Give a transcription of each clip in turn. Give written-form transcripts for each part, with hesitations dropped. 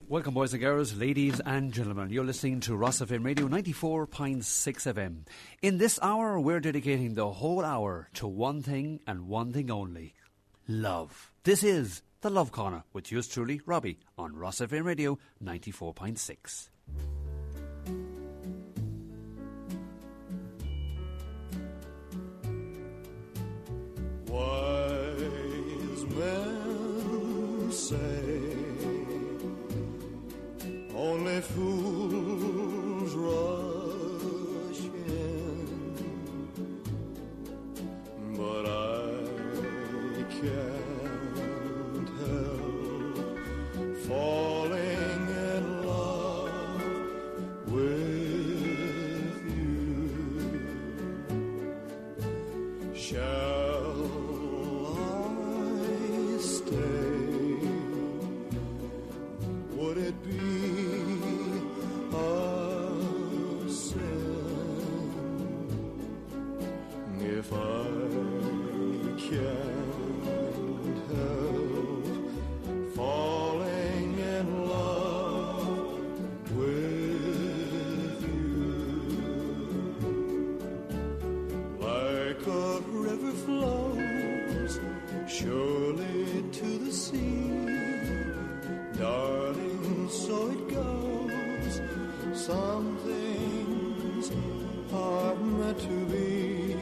Welcome, boys and girls, ladies and gentlemen. You're listening to Ross FM Radio 94.6 FM. In this hour, we're dedicating the whole hour to one thing and one thing only: love. This is The Love Corner with yours truly, Robbie, on Ross FM Radio 94.6. Wise men say only fools rush in, but I can't help falling in love with you. Shall I stay? Would it be if I can't help falling in love with you? Like a river flows surely to the sea, darling, so it goes. Some things are meant to be.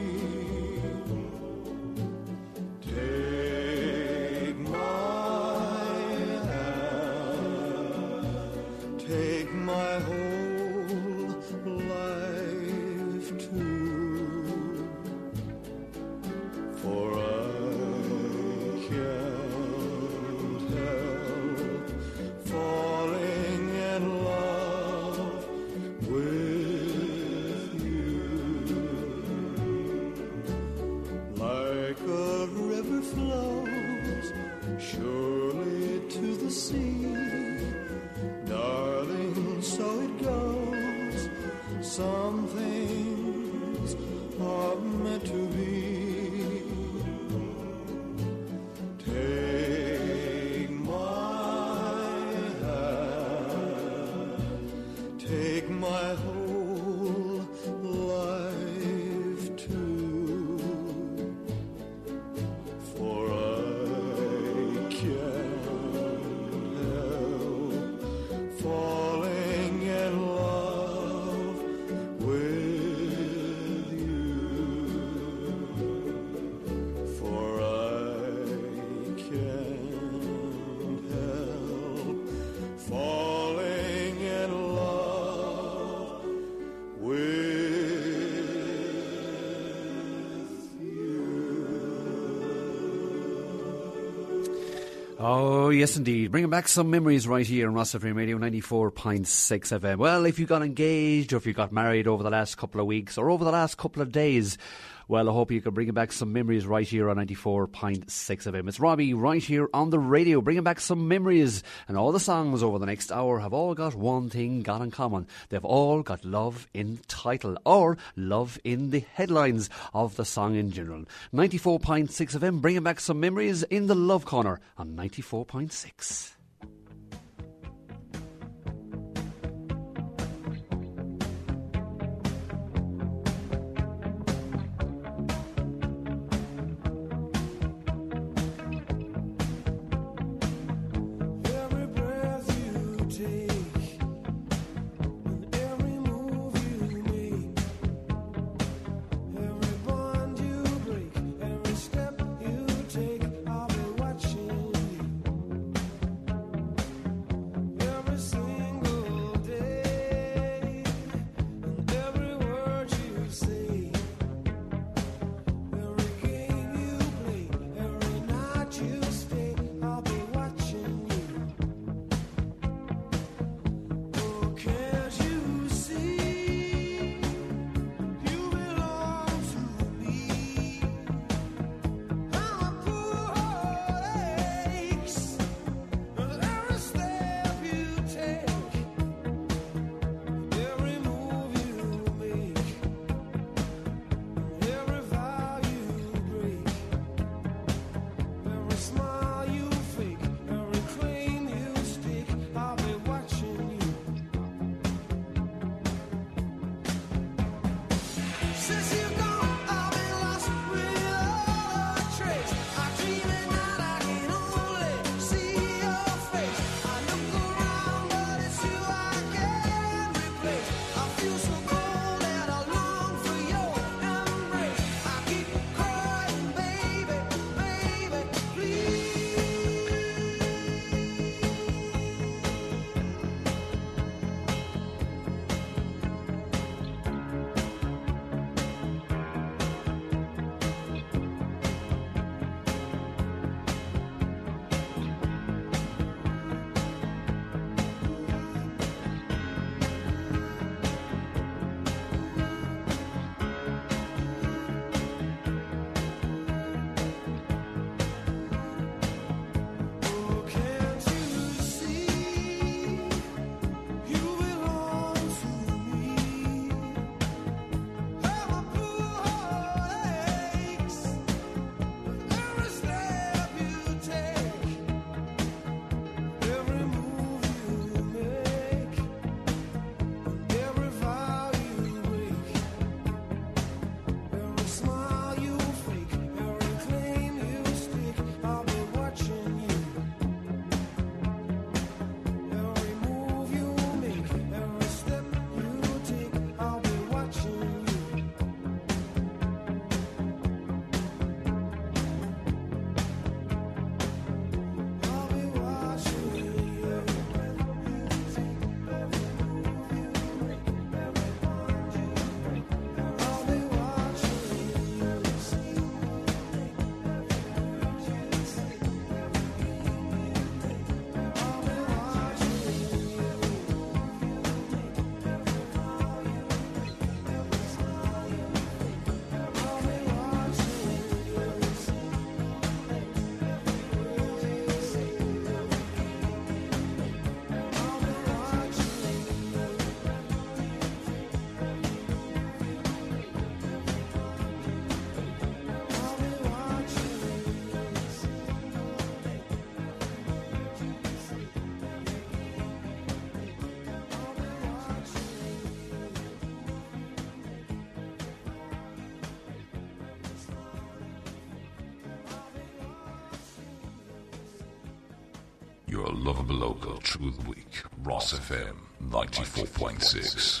Oh, yes, indeed. Bringing back some memories right here on Ross FM Radio 94.6 FM. Well, if you got engaged or if you got married over the last couple of weeks or over the last couple of days, well, I hope you can bring back some memories right here on 94.6 FM. It's Robbie right here on the radio, bringing back some memories. And all the songs over the next hour have all got one thing got in common. They've all got love in title or love in the headlines of the song in general. 94.6 FM, bringing back some memories in the Love Corner on 94.6. Step you take, I'll be watching you. your lovable local through the week. Ross FM 94.6.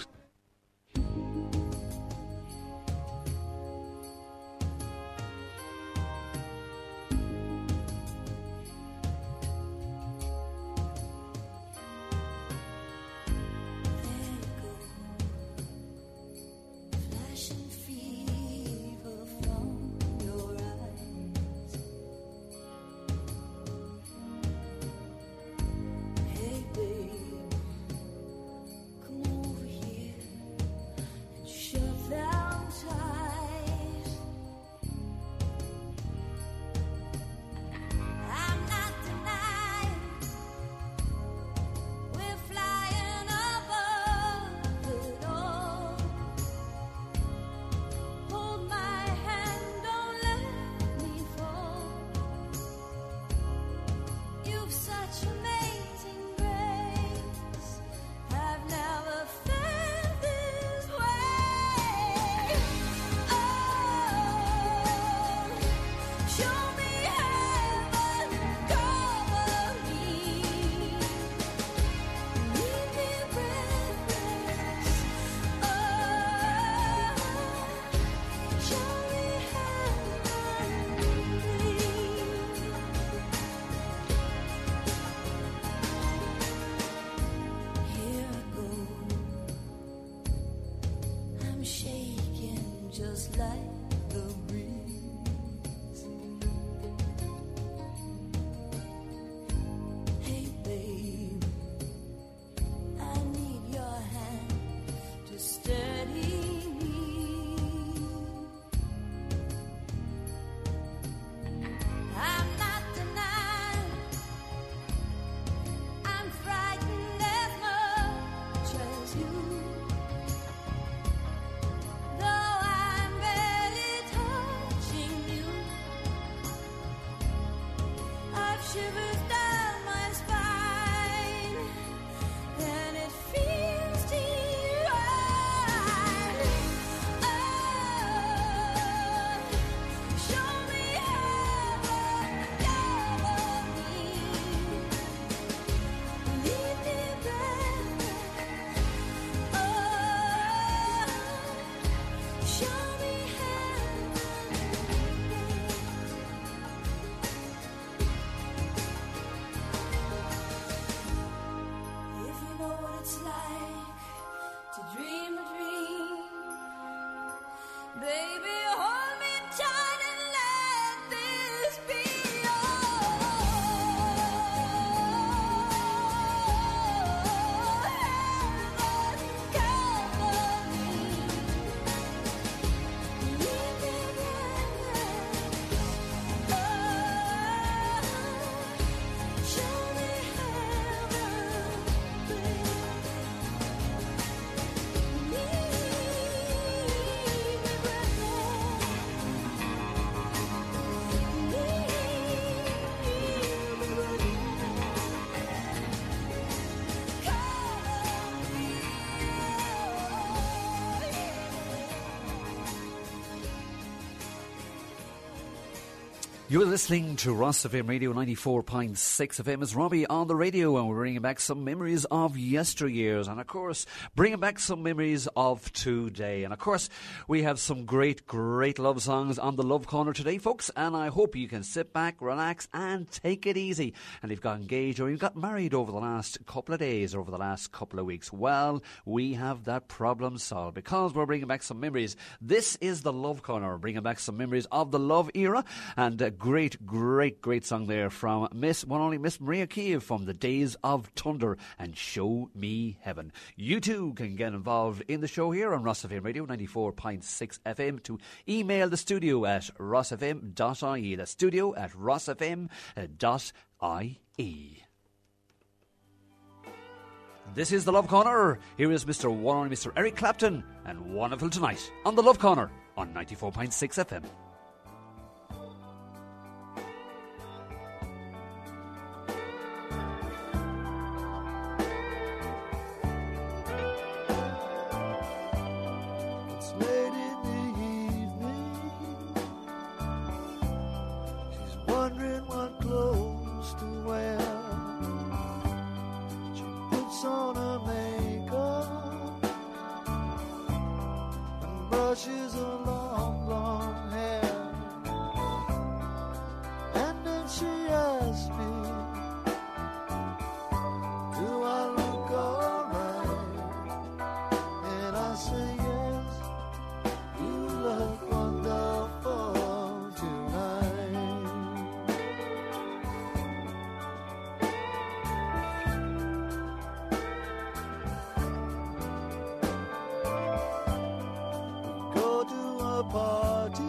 You're listening to Ross FM Radio 94.6 FM. It's Robbie on the radio, and we're bringing back some memories of yesteryears, and of course bringing back some memories of today. And of course we have some great love songs on the Love Corner today, folks, and I hope you can sit back, relax and take it easy. And if you've got engaged or you've got married over the last couple of days, over the last couple of weeks, well, we have that problem solved because we're bringing back some memories. This is the Love Corner, bringing back some memories of the love era, and great song there from one only Miss Maria Kiev from The Days of Thunder and Show Me Heaven. You too can get involved in the show here on Ross FM Radio 94.6 FM to email the studio at rossfm.ie. The studio at rossfm.ie. This is the Love Corner. Here is Mr. Eric Clapton and Wonderful Tonight on the Love Corner on 94.6 FM. Wondering what clothes to wear. on her makeup and brushes her long blonde hair. And then she asked me, do I look alright? And I say yes, you look wonderful tonight. Go to a party,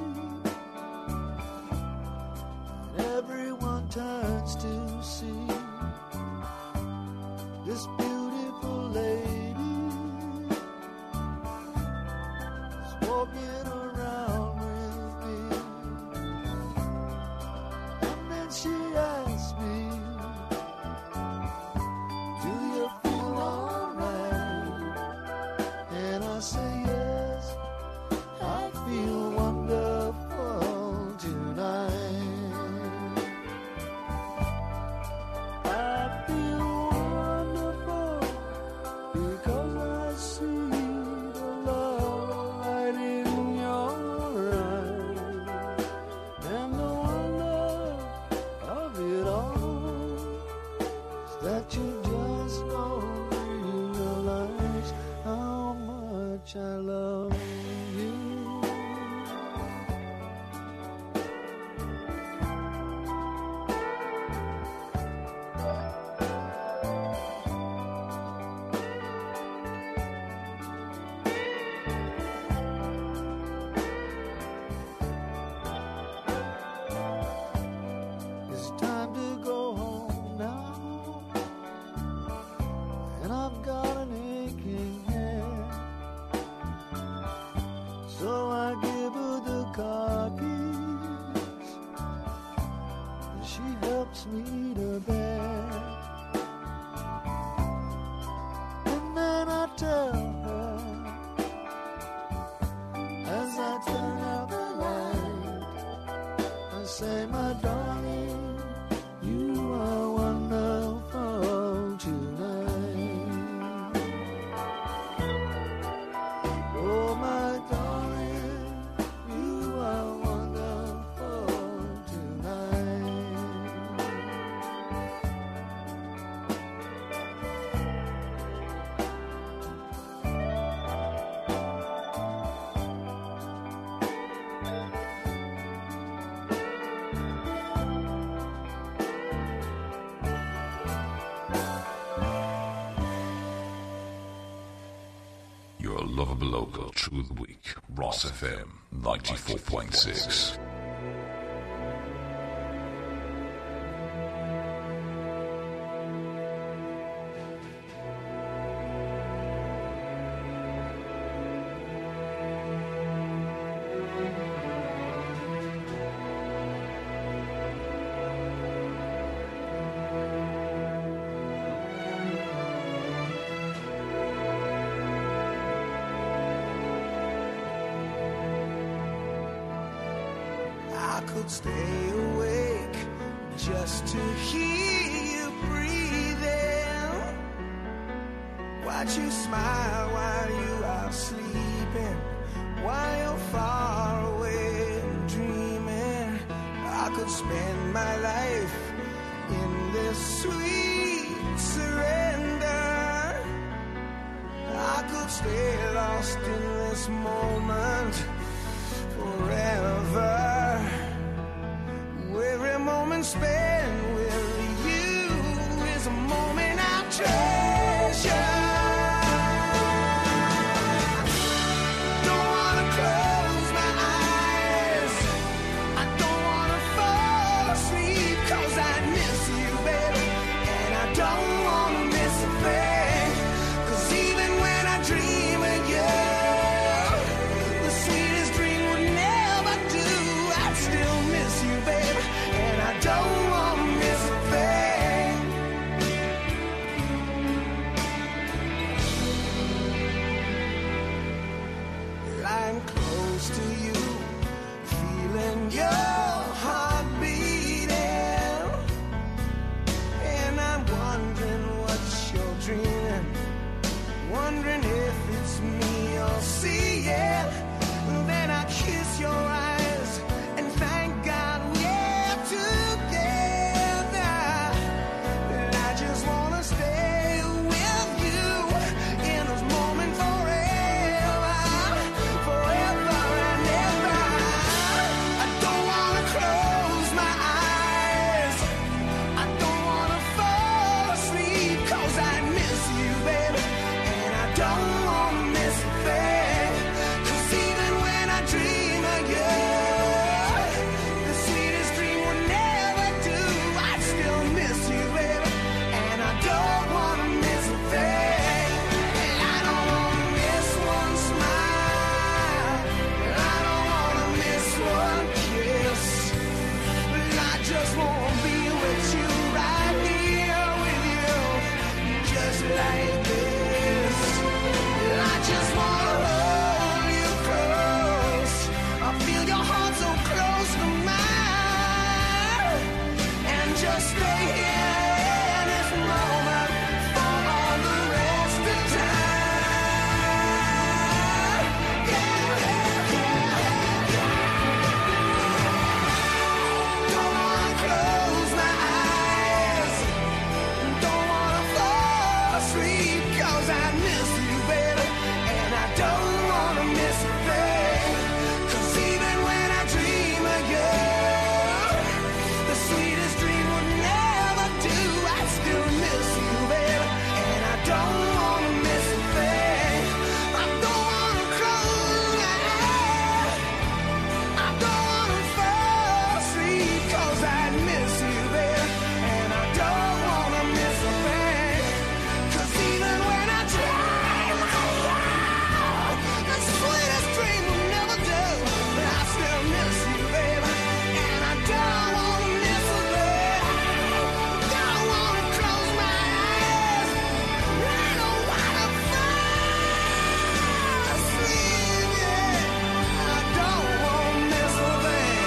and everyone turns to see this beautiful lady is walking around with me. And then she asked me, do you feel alright? And I say yes, I feel wonderful tonight. I feel wonderful because I see the love light in your eyes, and the wonder of it all is that you just don't realize how much I love you. It's time to go home now, and I've got an aching head. So I give her the car keys, and she helps me to bed. And then I tell her, as I turn out the light, I say, my darling, you are wonderful tonight. Oh, my darling, you are wonderful tonight. Your lovable local through the week. Ross FM 94.6. I could stay awake just to hear you breathing, watch you smile while you are sleeping, while you're far away and dreaming. I could spend my life in this sweet surrender. I could stay lost in this moment forever. Every moment spent with you is a moment I treasure. Don't wanna close my eyes, I don't wanna fall asleep, 'cause I miss you, baby, and I don't wanna miss a thing. 'Cause even when I dream of you, the sweetest dream would never do. wondering if it's me you'll see, yeah. Then I kiss your eyes and thank God we're together. I just wanna stay with you in this moment forever, forever and ever. I don't wanna close my eyes, I don't wanna fall asleep, 'cause I miss you, baby, and I don't wanna miss a thing. 'Cause even when I dream of you, the sweetest dream would never do. I still miss you, baby, and I don't wanna miss a thing. And I don't wanna miss one smile, I don't wanna miss one kiss. I just wanna be with you, right here with you, just like this. I just wanna hold you close, I feel your heart so close to mine, and just stay here in this moment for all the rest of time. Yeah, don't wanna close my eyes, don't wanna fall asleep, 'cause I miss you, baby, and I don't wanna miss a thing. 'Cause even when I dream of you, the sweetest dream would never do. I still miss you, baby, and I don't wanna miss a thing. I don't wanna close my eyes, I don't wanna fall asleep, 'cause I miss you, baby, and I don't wanna miss a thing. 'Cause even when I dream of you, the sweetest dream will never do. But I still miss you, baby, and I don't wanna miss a thing. Don't wanna close my eyes, I don't wanna fall asleep, yeah. I don't wanna miss a thing.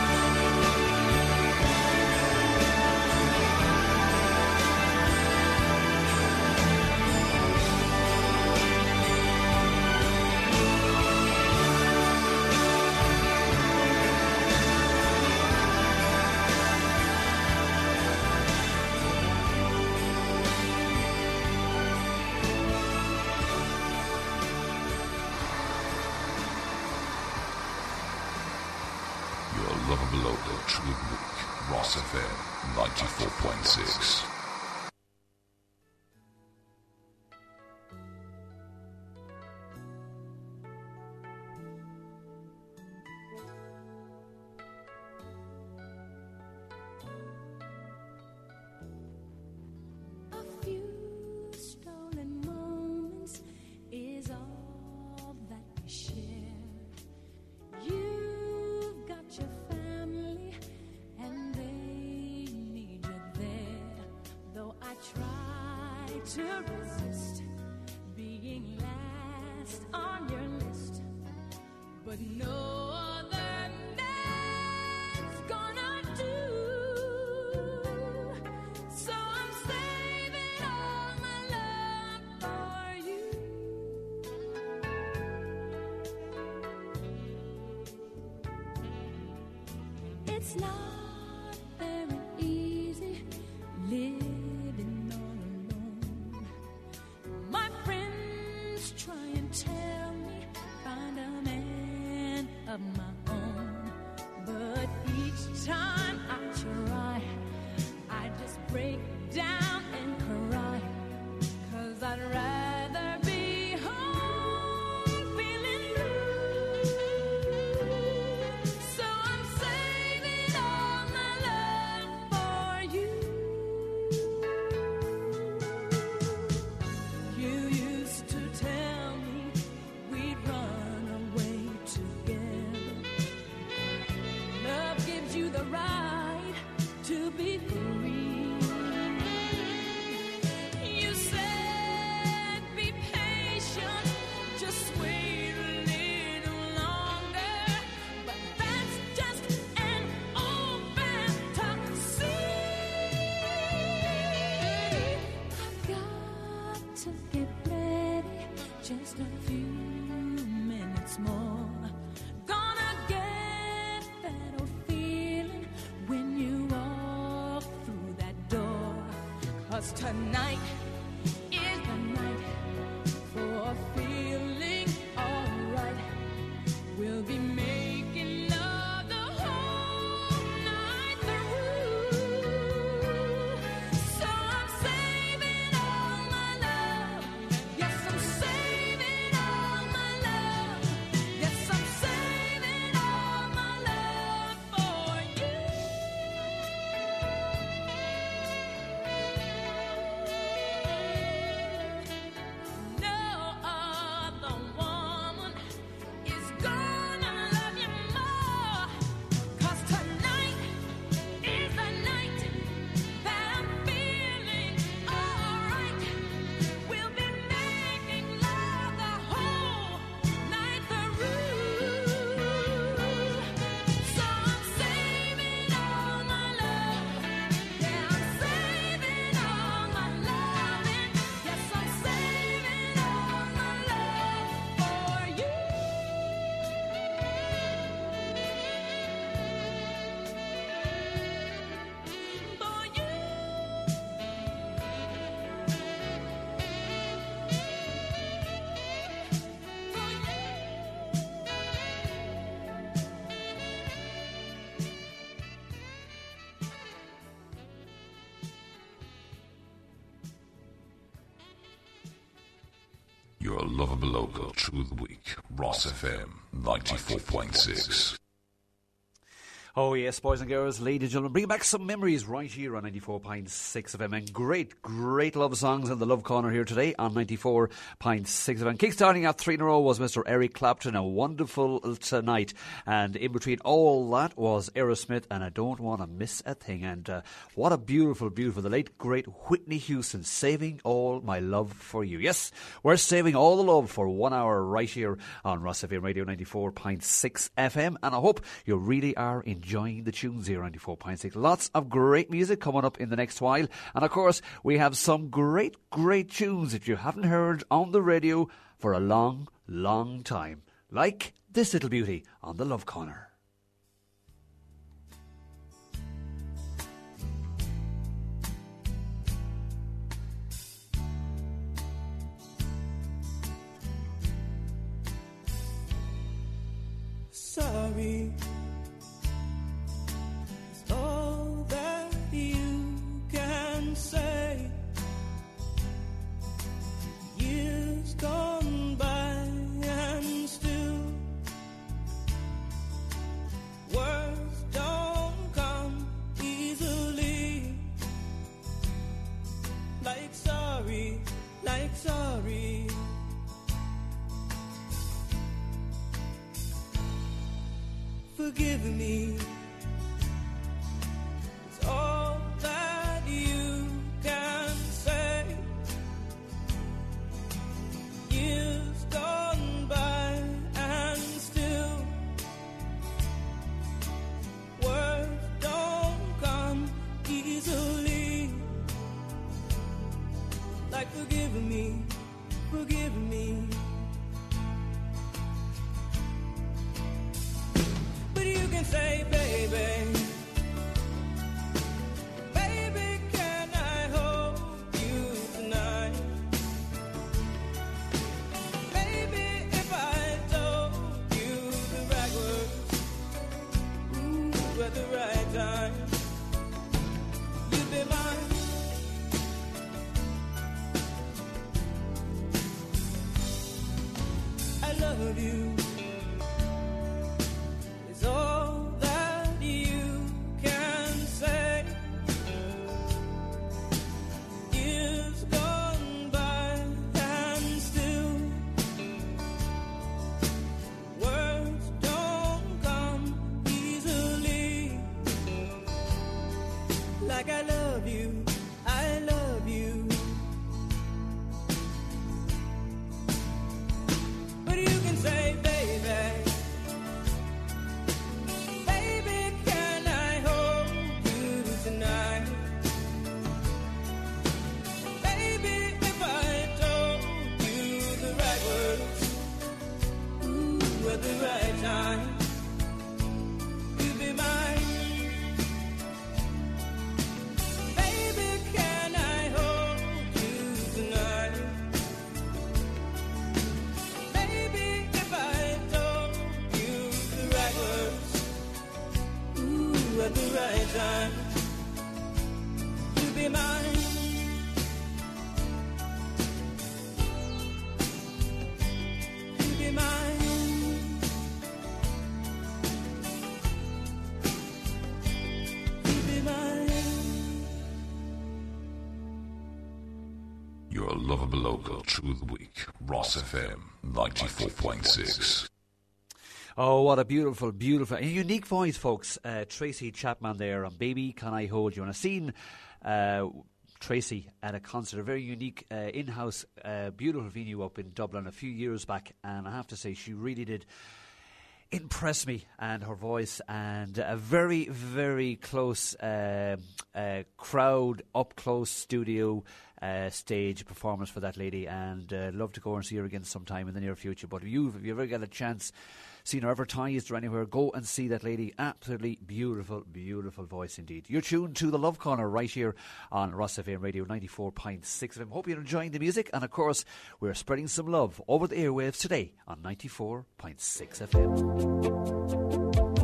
Your lovable local True Week, Ross FM 94.6. A few stolen moments is all that we share. You've got your family and they need you there. Though I try to resist being last on your list, but no other man's gonna do. So I'm saving all my love for you. It's not very easy living all alone. My friends try and tell me find a man of my own, but each time I try, I just break down and cry, 'cause I'd rather be home feeling blue. So I'm saving all my love for you. You used to tell me we'd run away together. Love gives you the right to be free. You said be patient, just wait a little longer. But that's just an old fantasy. I've got to get ready just a few minutes more. Gonna get that old feeling when you walk through that door. 'Cause tonight is the night for feeling alright. We'll be making love the whole night through. So I'm saving all my love. Yes, I'm saving all my love. Yes, I'm saving all my love for you. No other woman is gonna love you more. 'Cause tonight is the night that I'm feeling alright. We'll be making love the whole night through. So I'm saving all my love. Yeah, I'm saving all my loving. Yes, I'm saving all my love for you. For you. For Your lovable local through the week. Ross FM 94.6. Oh yes, boys and girls, ladies and gentlemen, bringing back some memories right here on 94.6 FM. And great love songs in the Love Corner here today on 94.6 FM. Kickstarting at 3 in a row was Mr. Eric Clapton, A Wonderful Tonight. And in between all that was Aerosmith and I Don't Want to Miss a Thing. And what a beautiful, the late great Whitney Houston, Saving All My Love for You. Yes, we're saving all the love for 1 hour right here on Ross FM Radio 94.6 FM. And I hope you really are enjoying the tunes here on 94.6. Lots of great music coming up in the next while. And of course, we have some great tunes that you haven't heard on the radio for a long time. Like this little beauty on the Love Corner. Sorry, it's all that you can say. Years gone by and still words don't come easily. Like sorry, forgive me. It's all that you can say. Years gone by and still words don't come easily. Like forgive me. But you can say, baby, can I hold you tonight? Maybe if I told you the right words, at the right time, you'd be mine. I love you. It's all that you can say. Years gone by and still words don't come easily. Like I love you. But you can say, baby, lovable local through the week. Ross FM 94.6. Oh, what a beautiful, beautiful, unique voice, folks. Tracy Chapman there on Baby Can I Hold You. And I've seen Tracy at a concert, a very unique in-house, beautiful venue up in Dublin a few years back. And I have to say, she really did impress me, and her voice, and a very, very close crowd, up close studio stage performance for that lady, and love to go and see her again sometime in the near future. But if you ever get a chance, seen her advertised or anywhere, go and see that lady. Absolutely beautiful, beautiful voice indeed. You're tuned to the Love Corner right here on Ross FM Radio 94.6 FM. Hope you're enjoying the music, and of course we're spreading some love over the airwaves today on 94.6 FM.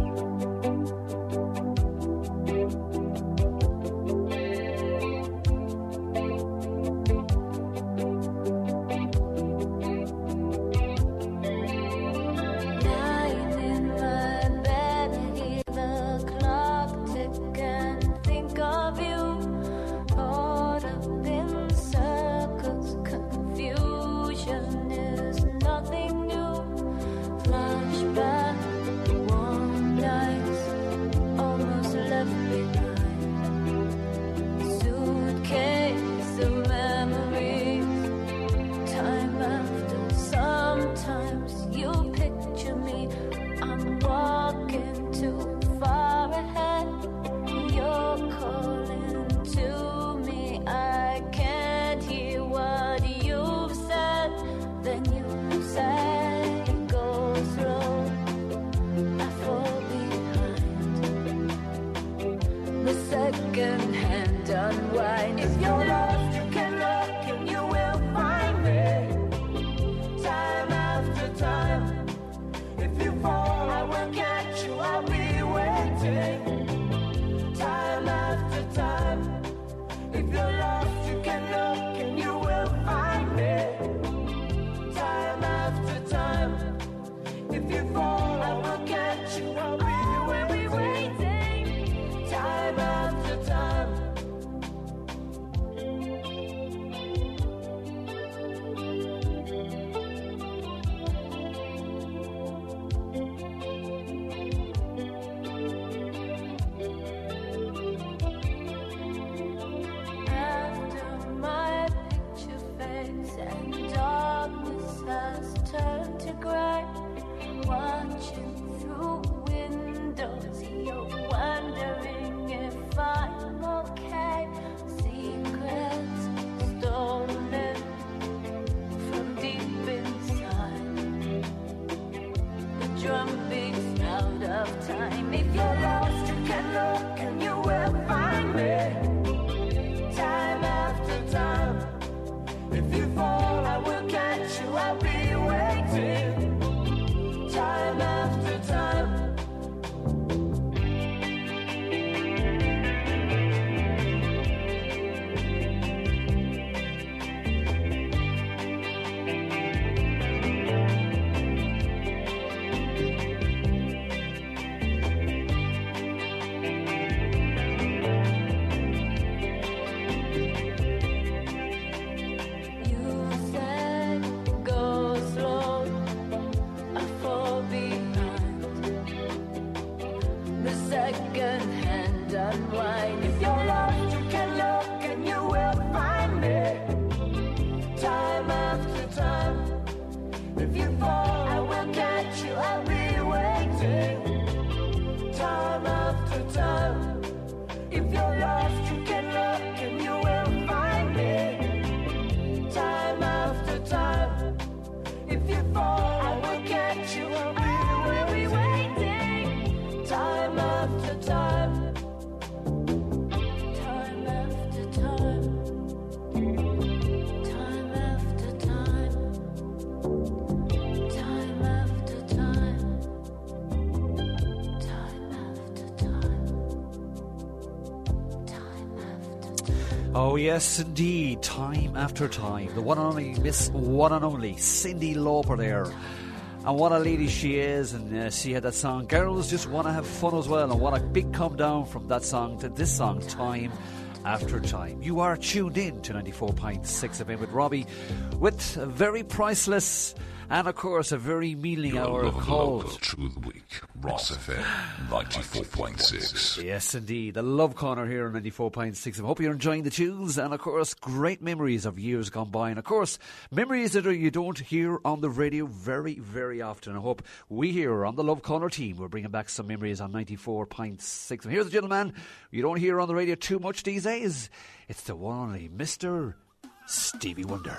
Oh yes indeed, time after time. The one and only Miss One and Only Cyndi Lauper there. And what a lady she is. And she had that song Girls Just Want to Have Fun as well. And what a big come down from that song to this song, Time after time. You are tuned in to 94.6 FM with Robbie, with a very priceless and, of course, a very mealing Your hour love and called... local through the week. Ross FM 94.6. Yes, indeed. The Love Corner here on 94.6. I hope you're enjoying the tunes and, of course, great memories of years gone by. And, of course, memories that you don't hear on the radio very, very often. I hope we here on the Love Corner team will bring back some memories on 94.6. And here's a gentleman you don't hear on the radio too much these days. It's the one and only Mr. Stevie Wonder.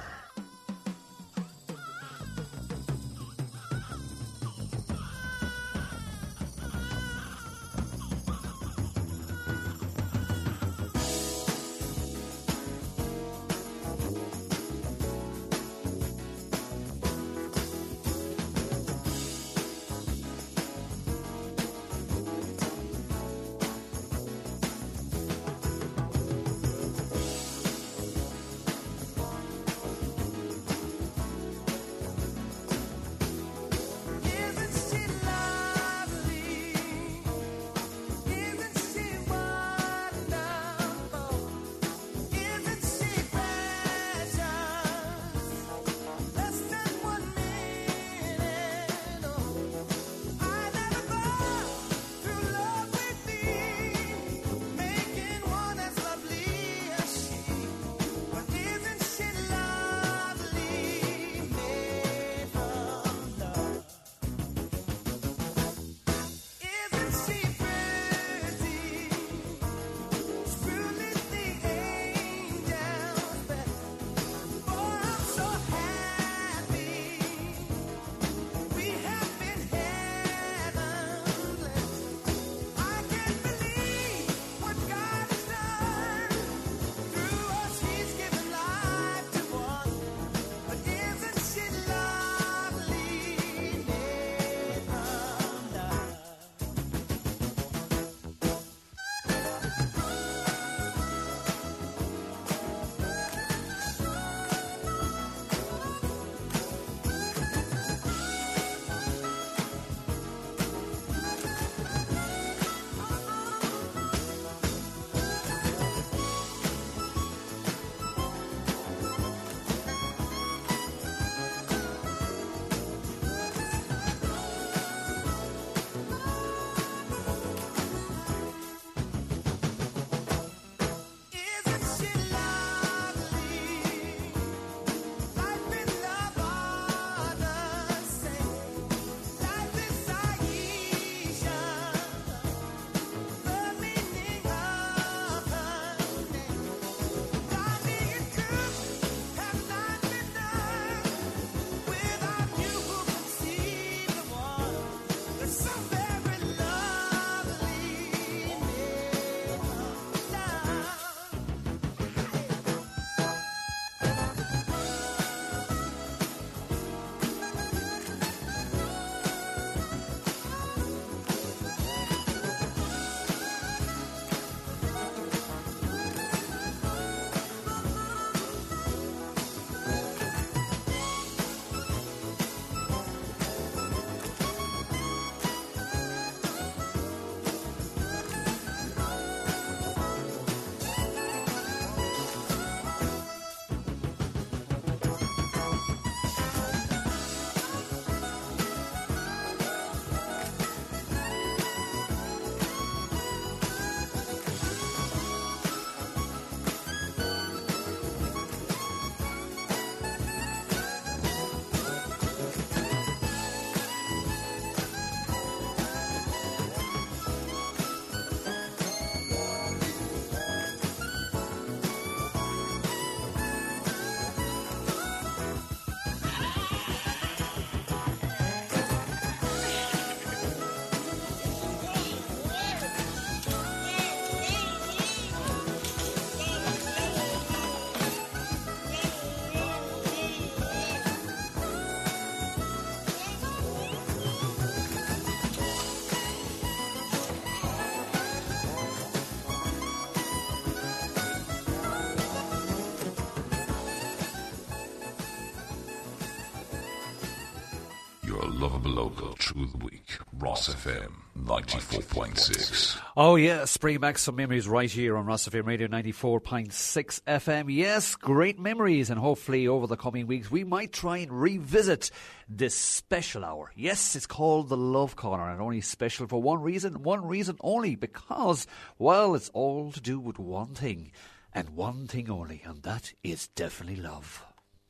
Your lovable local through the week. Ross FM 94.6. Oh yes, bring back some memories right here on Ross FM Radio 94.6 FM. Yes, great memories, and hopefully over the coming weeks we might try and revisit this special hour. Yes, it's called the Love Corner, and only special for one reason only, because, well, it's all to do with one thing, and one thing only, and that is definitely love.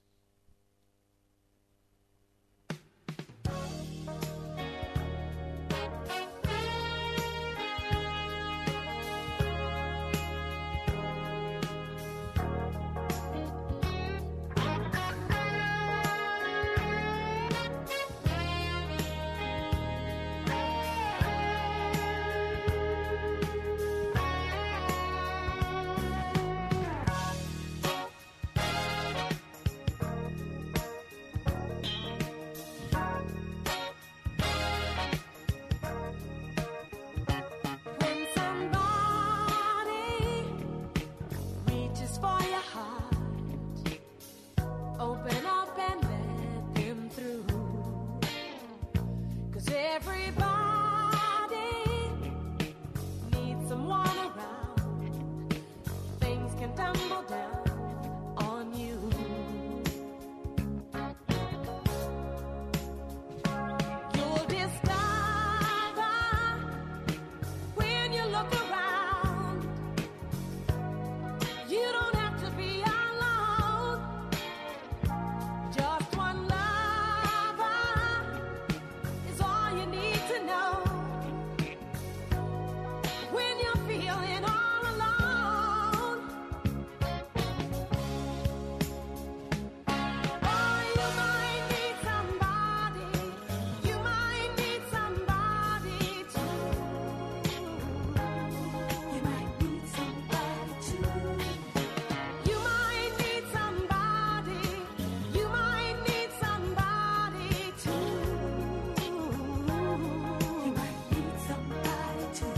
When somebody reaches for your heart, open up and let them through. 'Cause everybody needs someone around. Things can tumble down on you. You'll discover when you look around, you don't have to be alone. Just one lover is all you need to know. When you're feeling all alone, oh, you might need somebody. You might need somebody too. You might need somebody too. You might need somebody. You might need somebody too. You might need somebody too.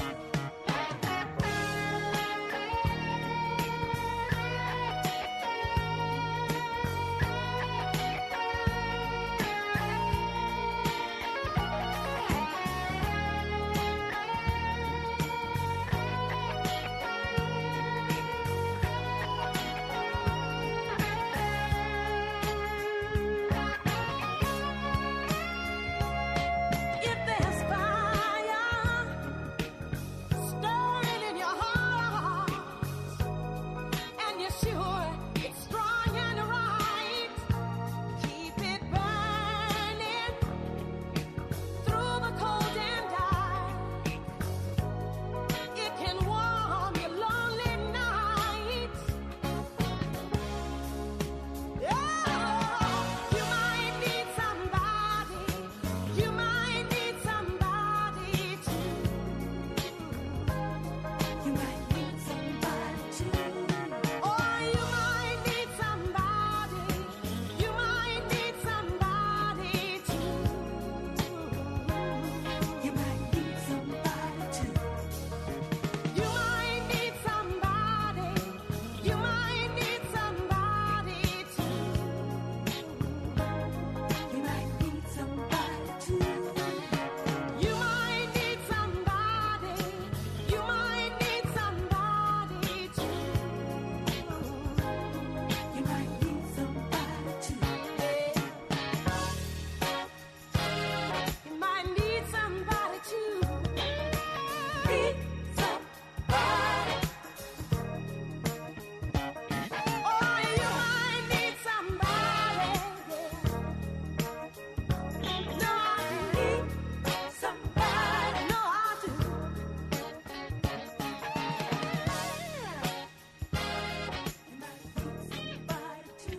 If there's fire stirring in your heart, and you're sure it's strong and right, keep it burning through the cold and dark. It can warm your lonely nights. You might need somebody. You might need somebody too. You might need somebody too. Oh, you might need somebody. You might need somebody too. You might need somebody too. You might need somebody. You might need somebody too. You might need somebody too. You might need somebody. You might need somebody too. You might need somebody too. You might need somebody too. Need somebody. Oh, you might need somebody. No, I need somebody. No, I do. You might need somebody too.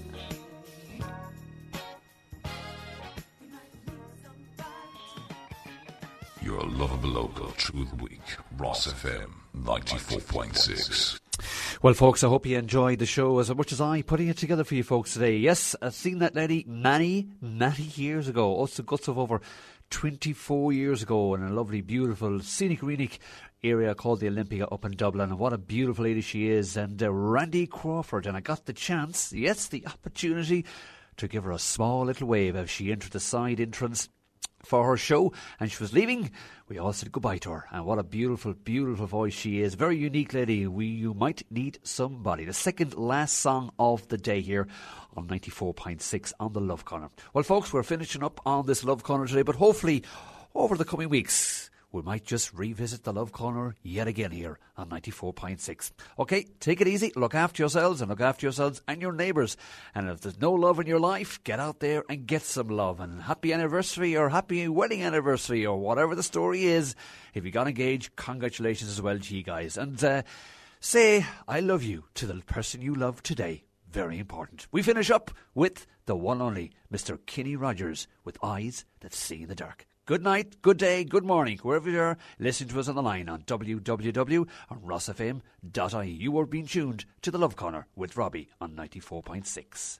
You might need somebody too. Your lovable local through the week. Ross FM 94.6. Well, folks, I hope you enjoyed the show as much as I putting it together for you folks today. Yes, I've seen that lady many years ago. Oh, it's the guts of over 24 years ago in a lovely, beautiful, scenic area called the Olympia up in Dublin. And what a beautiful lady she is. And Randy Crawford. And I got the chance, yes, the opportunity to give her a small little wave as she entered the side entrance for her show, and she was leaving. We all said goodbye to her, and what a beautiful, beautiful voice she is. Very unique lady. You might need somebody. The second last song of the day here on 94.6 on the Love Corner. Well, folks, we're finishing up on this Love Corner today, but hopefully over the coming weeks we might just revisit the Love Corner yet again here on 94.6. Okay, take it easy, look after yourselves and your neighbours. And if there's no love in your life, get out there and get some love. And happy anniversary or happy wedding anniversary or whatever the story is. If you got engaged, congratulations as well to you guys. And say I love you to the person you love today. Very important. We finish up with the one only Mr. Kenny Rogers with Eyes That See in the Dark. Good night, good day, good morning, wherever you are listening to us on the line on www.rossfm.ie. You are being tuned to the Love Corner with Robbie on 94.6.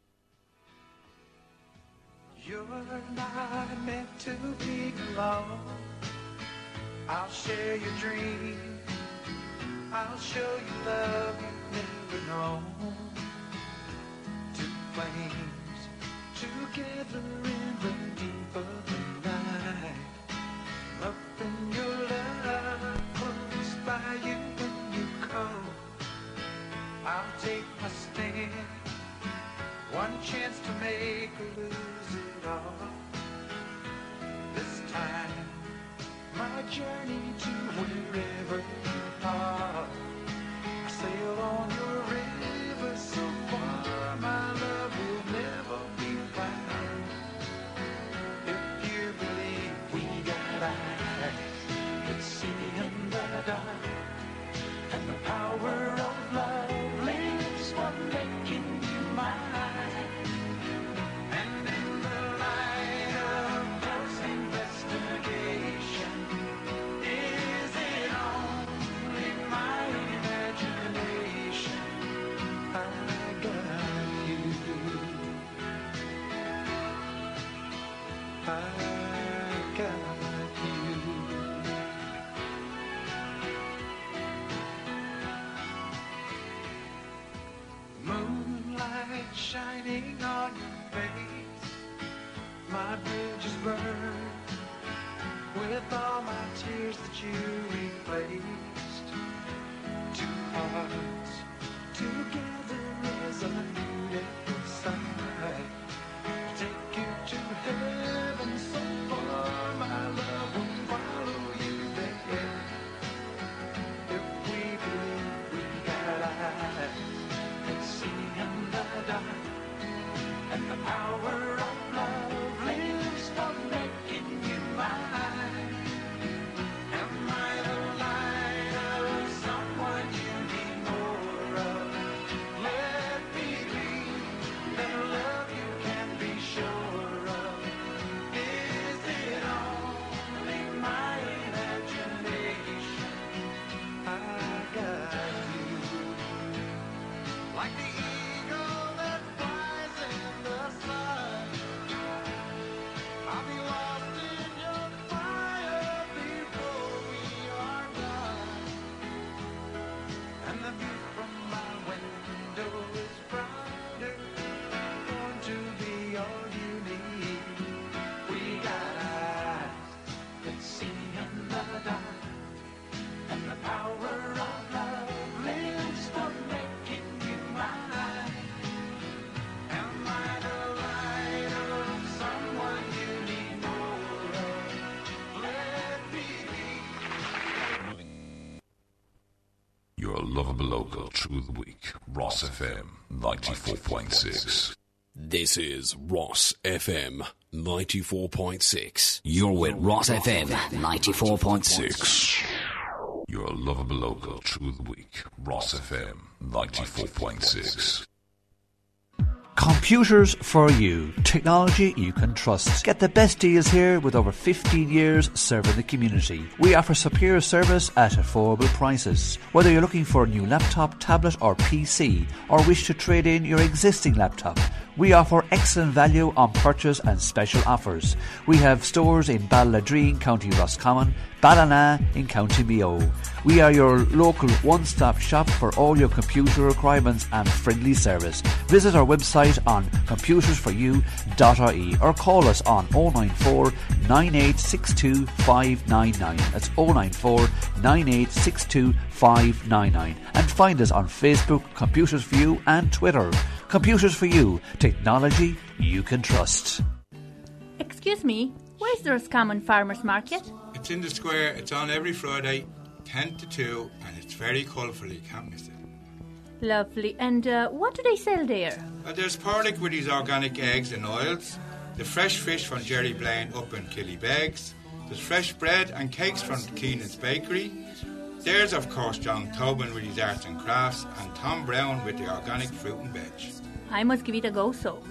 You're not meant to be alone. I'll share your dreams. I'll show you love you've never known. Two flames together in the deep of the night. Up in your love, close by you when you come. I'll take my stand. One chance to make or lose it all. This time, my journey to wherever you are. I sail on your river so far, my love will never be found. If you believe we got eyes that see in the dark, and the power of love lives for making you mine. And in the light of close investigation, is it only my imagination? I got you. I got you. Moonlight shining on your face, my bridges burned with all my tears that you replaced. Two hearts together as a new day inside. Take you to heaven so far, my love will follow you there. If we believe we got eyes that see in the dark, and the power of love lives for making you mine. Am I the light of someone you need more of? Let me be the love you can be sure of. Is it only my imagination? I got you. Like the eagle that flies in the sun, I'll be lost in your fire before we are done. And the view from my window is brighter, going to be all you need. We got eyes that see in the dark, and the power of love lives for making you mine. Am I the light of someone you need more of? Let me be. Your lovable local through the week. Ross FM 94.6. This is Ross FM 94.6. You're with Ross FM 94.6. Your lovable local through the week. Ross FM 94.6. Computers for you. Technology you can trust. Get the best deals here with over 15 years serving the community. We offer superior service at affordable prices. Whether you're looking for a new laptop, tablet or PC, or wish to trade in your existing laptop, We offer excellent value on purchase and special offers. We have stores in Balladreen, County Roscommon, Ballina in County Mayo. We are your local one-stop shop for all your computer requirements and friendly service. Visit our website on computersforyou.ie or call us on 094 9862 599. That's 094 9862 599. And find us on Facebook, Computers for You, and Twitter. Computers for You, technology you can trust. Excuse me, where's the Roscommon Farmers Market? It's in the square. It's on every Friday, 10 to 2, and it's very colourful. You can't miss it. Lovely. And what do they sell there? There's Porlick with his organic eggs and oils, the fresh fish from Jerry Blaine up in Killybegs, there's fresh bread and cakes from Keenan's Bakery. There's, of course, John Tobin with his arts and crafts, and Tom Brown with the organic fruit and veg. I must give it a go so.